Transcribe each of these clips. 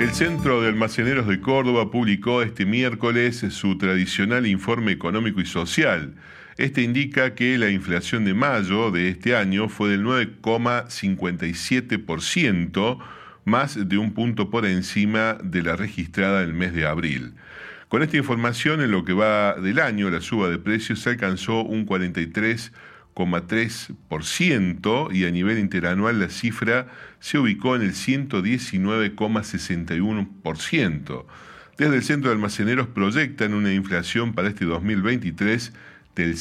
El Centro de Almaceneros de Córdoba publicó este miércoles su tradicional informe económico y social. Este indica que la inflación de mayo de este año fue del 9,57%, más de un punto por encima de la registrada en el mes de abril. Con esta información, en lo que va del año, la suba de precios alcanzó un 43,3% y a nivel interanual la cifra se ubicó en el 119,61%. Desde el Centro de Almaceneros proyectan una inflación para este 2023 del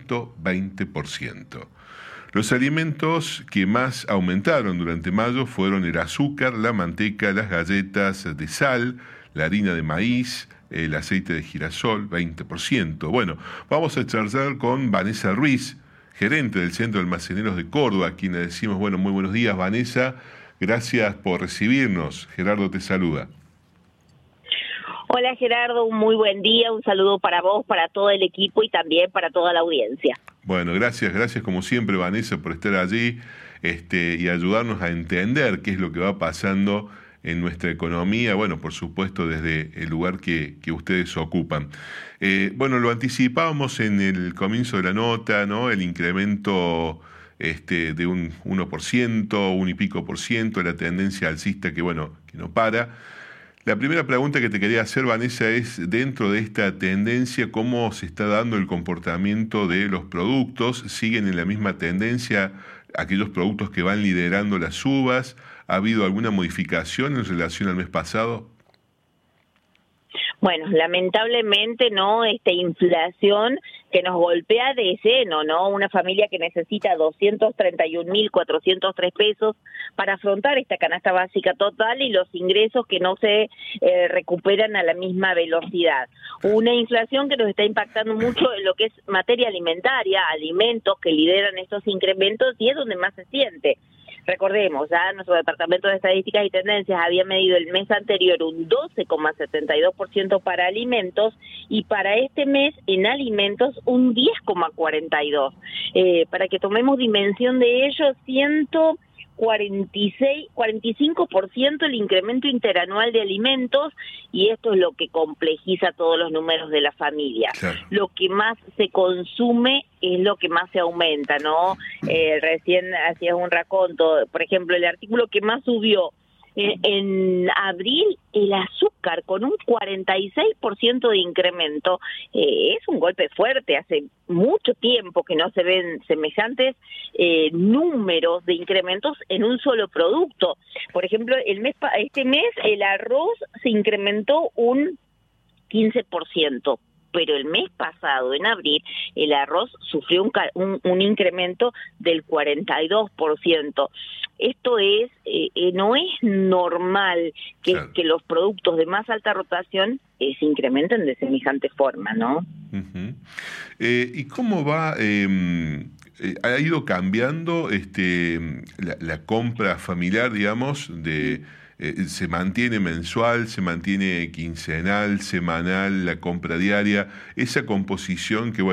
120%. Los alimentos que más aumentaron durante mayo fueron el azúcar, la manteca, las galletas de sal, la harina de maíz, el aceite de girasol, 20%. Bueno, vamos a charlar con Vanessa Ruiz, gerente del Centro de Almaceneros de Córdoba, a quien le decimos, bueno, muy buenos días, Vanessa. Gracias por recibirnos. Gerardo te saluda. Hola Gerardo, un muy buen día, un saludo para vos, para todo el equipo y también para toda la audiencia. Bueno, gracias como siempre, Vanessa, por estar allí y ayudarnos a entender qué es lo que va pasando en nuestra economía, bueno, por supuesto desde el lugar que ustedes ocupan. Bueno, lo anticipábamos en el comienzo de la nota, ¿no? El incremento de un 1%, 1 y pico por ciento, la tendencia alcista que no para. La primera pregunta que te quería hacer, Vanessa, es dentro de esta tendencia, ¿cómo se está dando el comportamiento de los productos? ¿Siguen en la misma tendencia aquellos productos que van liderando las subas? ¿Ha habido alguna modificación en relación al mes pasado? Bueno, lamentablemente, ¿no? Esta inflación que nos golpea de lleno, ¿no? Una familia que necesita 231.403 pesos para afrontar esta canasta básica total y los ingresos que no se recuperan a la misma velocidad. Una inflación que nos está impactando mucho en lo que es materia alimentaria, alimentos que lideran estos incrementos y es donde más se siente. Recordemos, ya nuestro Departamento de Estadísticas y Tendencias había medido el mes anterior un 12,72% para alimentos y para este mes en alimentos un 10,42%. Para que tomemos dimensión de ello, 45% el incremento interanual de alimentos, y esto es lo que complejiza todos los números de la familia. Claro. Lo que más se consume es lo que más se aumenta, ¿no? Recién hacías un raconto, por ejemplo, el artículo que más subió en abril, el azúcar con un 46% de incremento. Es un golpe fuerte, hace mucho tiempo que no se ven semejantes números de incrementos en un solo producto. Por ejemplo, este mes el arroz se incrementó un 15%. Pero el mes pasado, en abril, el arroz sufrió un incremento del 42%. Esto no es normal que los productos de más alta rotación se incrementen de semejante forma, ¿no? Uh-huh. ¿Y cómo va? ¿Ha ido cambiando la compra familiar, digamos, se mantiene mensual, se mantiene quincenal, semanal, la compra diaria, esa composición que,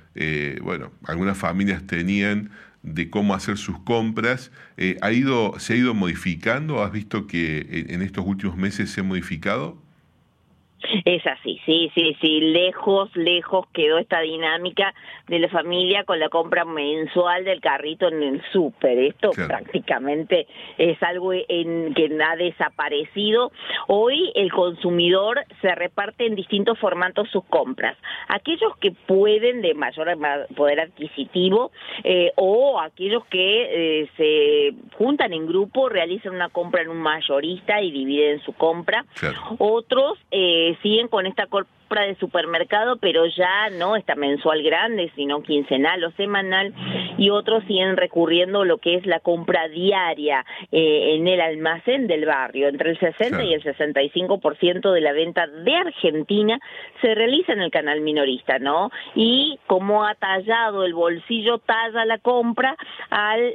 algunas familias tenían de cómo hacer sus compras, se ha ido modificando? ¿Has visto que en estos últimos meses se ha modificado? Es así, sí, lejos quedó esta dinámica de la familia con la compra mensual del carrito en el súper. Esto prácticamente es algo que ha desaparecido. Hoy el consumidor se reparte en distintos formatos sus compras. Aquellos que pueden, de mayor poder adquisitivo, o aquellos que se juntan en grupo, realizan una compra en un mayorista y dividen su compra. Otros siguen con esta compra de supermercado, pero ya no esta mensual grande, sino quincenal o semanal, y otros siguen recurriendo a lo que es la compra diaria en el almacén del barrio. Entre el 60 y el 65% de la venta de Argentina se realiza en el canal minorista, ¿no? Y como ha tallado el bolsillo, talla la compra al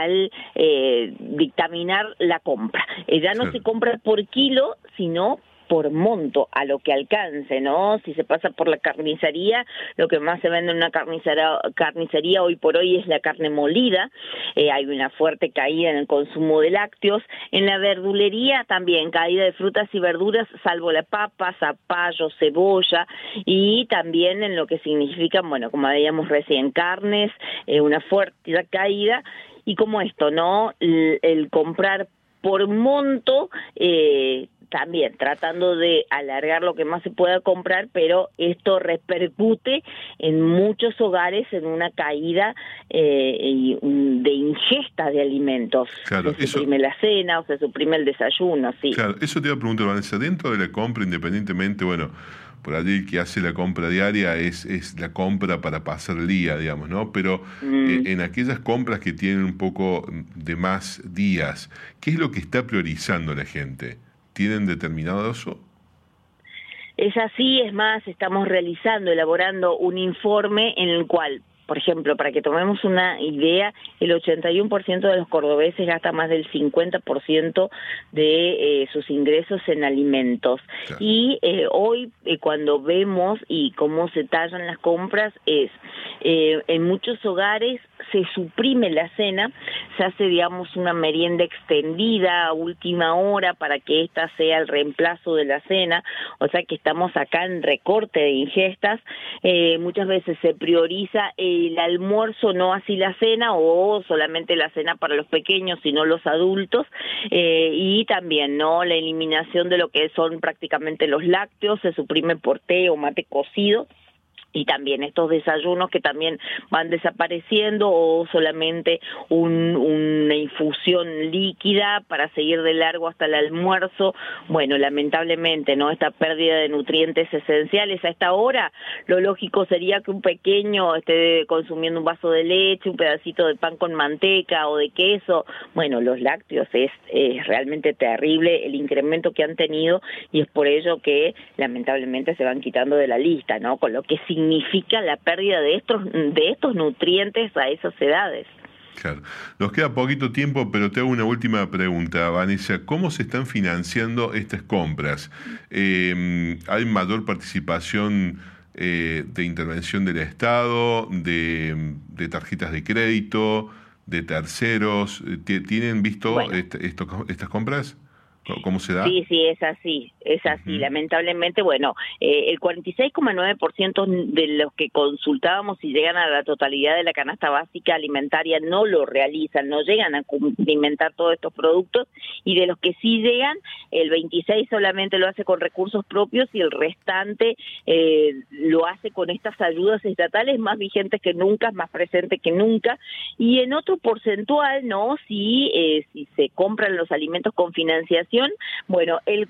dictaminar la compra. Ya no se compra por kilo, sino por monto, a lo que alcance, ¿no? Si se pasa por la carnicería, lo que más se vende en una carnicería hoy por hoy es la carne molida, hay una fuerte caída en el consumo de lácteos. En la verdulería también caída de frutas y verduras, salvo la papa, zapallo, cebolla, y también en lo que significan, bueno, como veíamos recién, carnes, una fuerte caída, y como esto, ¿no? El comprar por monto, también tratando de alargar lo que más se pueda comprar, pero esto repercute en muchos hogares en una caída de ingesta de alimentos. Claro, se suprime la cena o se suprime el desayuno, sí. Claro, eso te iba a preguntar, Vanessa, dentro de la compra, independientemente, bueno, por allí el que hace la compra diaria es la compra para pasar el día, digamos, ¿no? Pero en aquellas compras que tienen un poco de más días, ¿qué es lo que está priorizando la gente? ¿Tienen determinado eso? Es así, es más, estamos elaborando un informe en el cual, por ejemplo, para que tomemos una idea, el 81% de los cordobeses gasta más del 50% de sus ingresos en alimentos. Claro. Y hoy, cuando vemos y cómo se tallan las compras, en muchos hogares se suprime la cena, se hace, digamos, una merienda extendida a última hora para que ésta sea el reemplazo de la cena, o sea que estamos acá en recorte de ingestas. Muchas veces se prioriza el almuerzo, no así la cena, o solamente la cena para los pequeños, sino los adultos, y también, ¿no?, la eliminación de lo que son prácticamente los lácteos, se suprime por té o mate cocido. Y también estos desayunos que también van desapareciendo, o solamente una infusión líquida para seguir de largo hasta el almuerzo. Bueno, lamentablemente, ¿no?, esta pérdida de nutrientes esenciales. A esta hora, lo lógico sería que un pequeño esté consumiendo un vaso de leche, un pedacito de pan con manteca o de queso. Bueno, los lácteos es realmente terrible el incremento que han tenido, y es por ello que lamentablemente se van quitando de la lista, ¿no?, con lo que significa la pérdida de estos nutrientes a esas edades. Claro. Nos queda poquito tiempo, pero te hago una última pregunta, Vanessa. ¿Cómo se están financiando estas compras? ¿Hay mayor participación de intervención del Estado, de tarjetas de crédito, de terceros? ¿Tienen visto estas compras? ¿Cómo se da? Sí, es así. Lamentablemente, bueno, el 46,9% de los que consultábamos y llegan a la totalidad de la canasta básica alimentaria no lo realizan, no llegan a cumplimentar todos estos productos, y de los que sí llegan, el 26% solamente lo hace con recursos propios, y el restante lo hace con estas ayudas estatales más vigentes que nunca, más presentes que nunca. Y en otro porcentual, ¿no?, si se compran los alimentos con financiación, bueno, el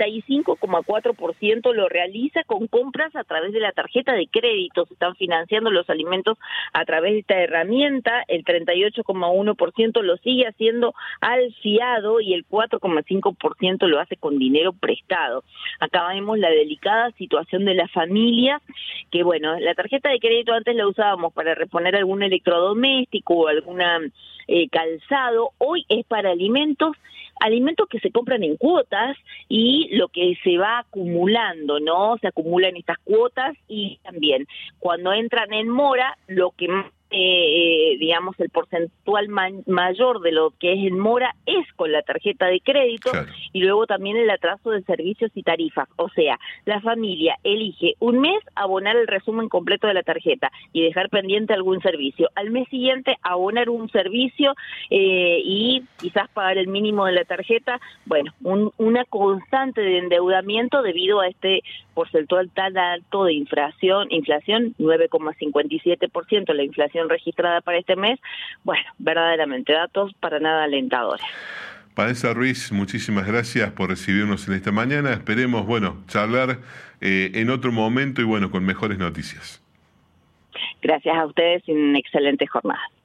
45,4% lo realiza con compras a través de la tarjeta de crédito. Se están financiando los alimentos a través de esta herramienta. El 38,1% lo sigue haciendo al fiado, y el 4,5% lo hace con dinero prestado. Acá vemos la delicada situación de las familias, que bueno, la tarjeta de crédito antes la usábamos para reponer algún electrodoméstico o alguna calzado. Hoy es para alimentos que se compran en cuotas, y lo que se va acumulando, ¿no? Se acumulan estas cuotas, y también cuando entran en mora, lo que más digamos, el porcentual mayor de lo que es en mora es con la tarjeta de crédito. Claro. Y luego también el atraso de servicios y tarifas. O sea, la familia elige un mes abonar el resumen completo de la tarjeta y dejar pendiente algún servicio. Al mes siguiente abonar un servicio y quizás pagar el mínimo de la tarjeta. Bueno, una constante de endeudamiento debido a este porcentual tan alto de inflación, 9,57%, la inflación registrada para este mes. Bueno, verdaderamente datos para nada alentadores. Vanessa Ruiz, muchísimas gracias por recibirnos en esta mañana. Esperemos, charlar en otro momento y con mejores noticias. Gracias a ustedes y una excelente jornada.